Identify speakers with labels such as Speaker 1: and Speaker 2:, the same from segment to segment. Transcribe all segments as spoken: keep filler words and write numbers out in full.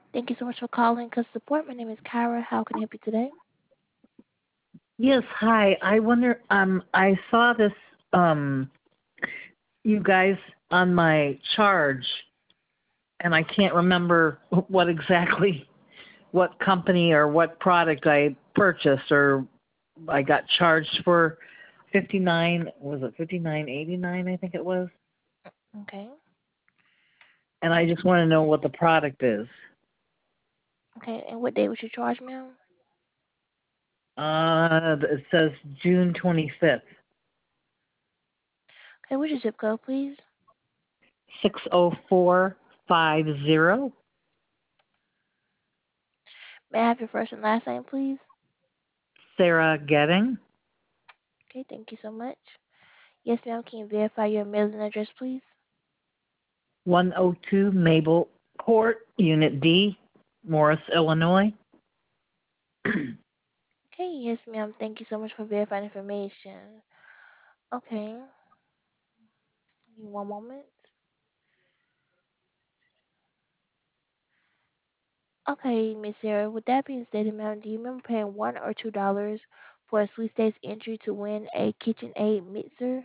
Speaker 1: Thank you so much for calling Customer Support. My name is Kyra. How can I help you today?
Speaker 2: Yes, hi. I wonder, um, I saw this, um, you guys on my charge, and I can't remember what exactly, what company or what product I purchased, or I got charged for fifty-nine, was it fifty-nine eighty-nine, I think it was?
Speaker 1: Okay.
Speaker 2: And I just want to know what the product is.
Speaker 1: Okay. And what day was your charge, ma'am?
Speaker 2: Uh, it says June twenty-fifth,
Speaker 1: Okay. What's your zip code, please?
Speaker 2: six oh four five zero.
Speaker 1: May I have your first and last name, please?
Speaker 2: Sarah Getting.
Speaker 1: Okay. Thank you so much. Yes, ma'am. Can you verify your mailing address, please?
Speaker 2: one oh two Mabel Court, Unit D, Morris, Illinois.
Speaker 1: Okay. Yes, ma'am. Thank you so much for verifying information. Okay. Give me one moment. Okay, Miss Sarah. With that being stated, ma'am, do you remember paying one or two dollars for a sweet states entry to win a KitchenAid mixer?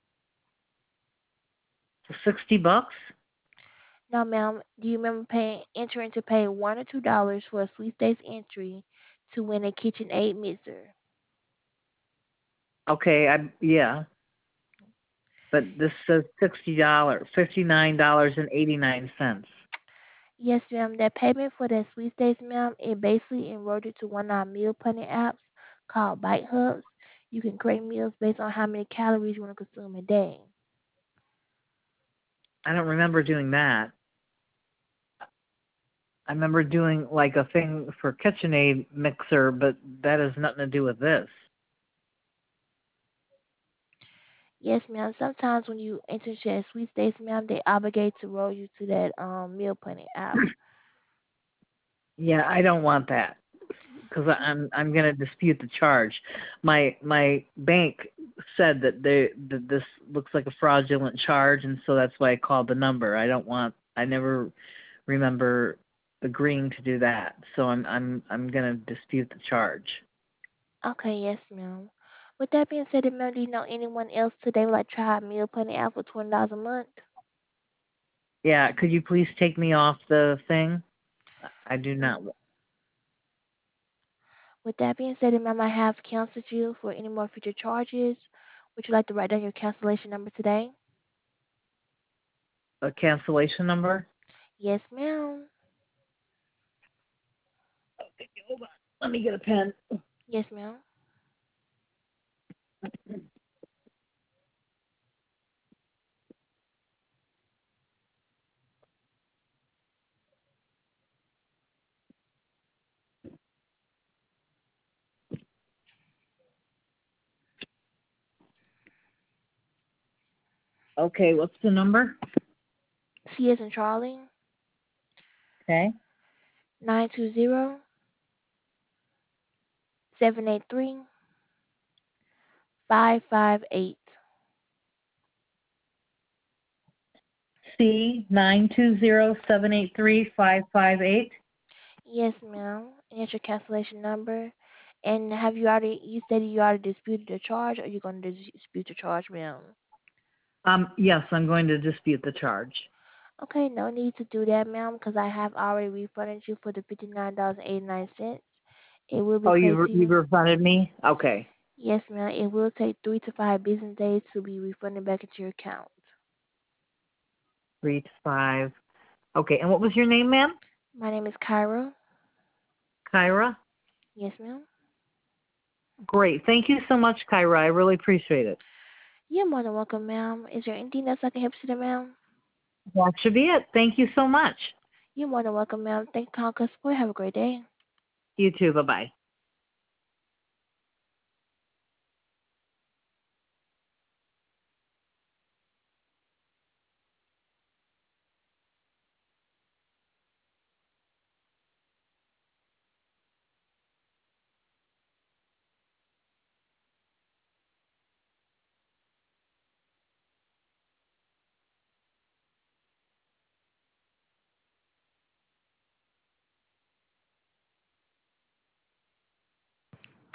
Speaker 2: For sixty bucks?
Speaker 1: Now, ma'am, do you remember paying entering to pay one or two dollars for a sweepstakes entry to win a KitchenAid mixer?
Speaker 2: Okay, I yeah, but this says sixty dollars, fifty nine dollars and eighty nine cents.
Speaker 1: Yes, ma'am. That payment for that sweepstakes, ma'am, it basically enrolled you to one of our meal planning apps called Bite Hubs. You can create meals based on how many calories you want to consume a day.
Speaker 2: I don't remember doing that. I remember doing like a thing for KitchenAid mixer, but that has nothing to do with this.
Speaker 1: Yes, ma'am. Sometimes when you enter into that sweepstakes, ma'am, they obligate to roll you to that um meal planning app.
Speaker 2: Yeah, I don't want that because I'm I'm going to dispute the charge. My my bank said that they that this looks like a fraudulent charge, and so that's why I called the number. I don't want. I never remember agreeing to do that, so I'm I'm I'm going to dispute the charge.
Speaker 1: Okay, yes, ma'am. With that being said, ma'am, do you know anyone else today would like to try a meal planning app for twenty dollars a month?
Speaker 2: Yeah, could you please take me off the thing? I do not.
Speaker 1: With that being said, ma'am, I have canceled you for any more future charges. Would you like to write down your cancellation number today?
Speaker 2: A cancellation number?
Speaker 1: Yes, ma'am.
Speaker 2: Okay, hold on. Let me get a pen.
Speaker 1: Yes, ma'am.
Speaker 2: Okay, what's the number?
Speaker 1: C as in Charlie,
Speaker 2: Okay.
Speaker 1: nine two zero, seven eight three, five five eight.
Speaker 2: C nine two zero seven eight three five five eight.
Speaker 1: Yes, ma'am. And that's your cancellation number. And have you already, you said you already disputed the charge, or you going to dispute the charge, ma'am?
Speaker 2: Um, yes, I'm going to dispute the charge.
Speaker 1: Okay, no need to do that, ma'am, because I have already refunded you for the fifty-nine dollars and eighty-nine cents. It will be
Speaker 2: Oh,
Speaker 1: paid
Speaker 2: you
Speaker 1: to
Speaker 2: you
Speaker 1: you.
Speaker 2: refunded me? Okay.
Speaker 1: Yes, ma'am. It will take three to five business days to be refunded back into your account.
Speaker 2: Three to five. Okay, and what was your name, ma'am?
Speaker 1: My name is Kyra.
Speaker 2: Kyra?
Speaker 1: Yes, ma'am.
Speaker 2: Great. Thank you so much, Kyra. I really appreciate it.
Speaker 1: You're more than welcome, ma'am. Is there anything else I can help you today, ma'am?
Speaker 2: That should be it. Thank you so much.
Speaker 1: You're more than welcome, ma'am. Thank you, for calling Support. Have a great day.
Speaker 2: You too. Bye-bye.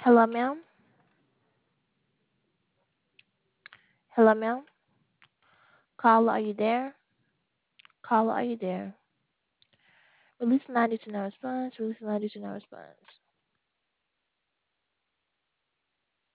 Speaker 1: Hello, ma'am? Hello, ma'am? Caller, are you there? Caller, are you there? Release ninety to no response. Release ninety to no response.